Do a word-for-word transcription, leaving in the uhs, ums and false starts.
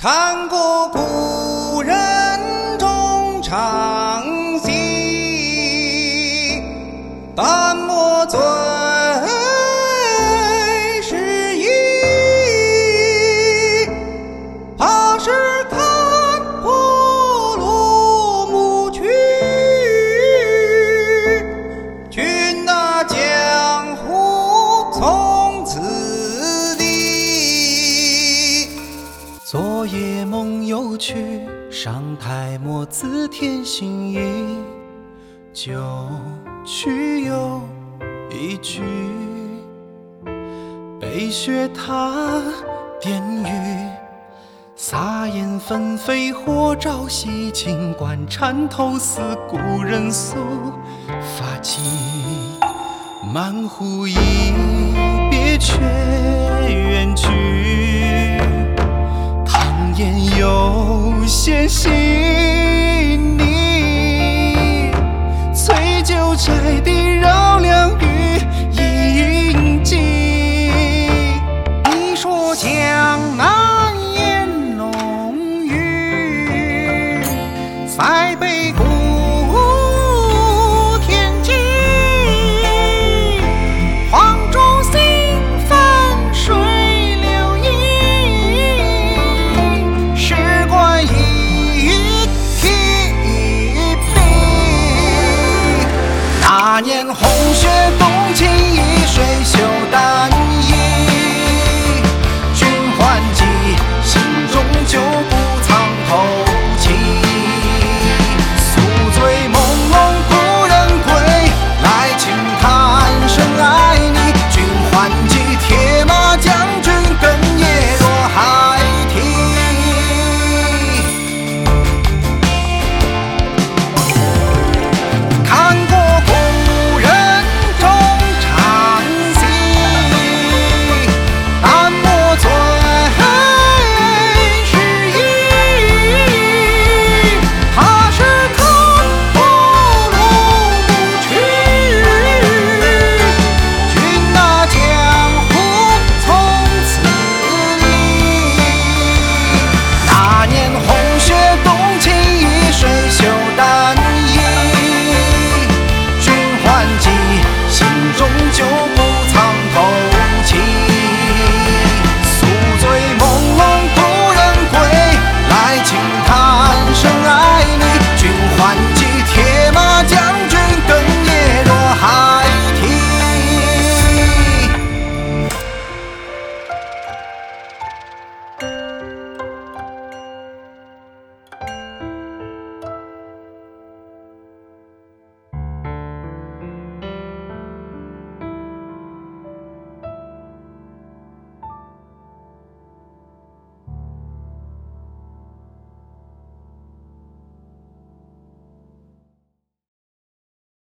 看过故人中长戏，但莫醉时意。怕是看破落幕去，君那江湖从此离。 昨夜梦又去，上台墨字添新意。旧曲又一曲，北雪踏点雨，洒烟纷飞火朝夕，清官缠头似故人诉。发髻满壶一别却远去，唐烟有些细腻，翠酒摘地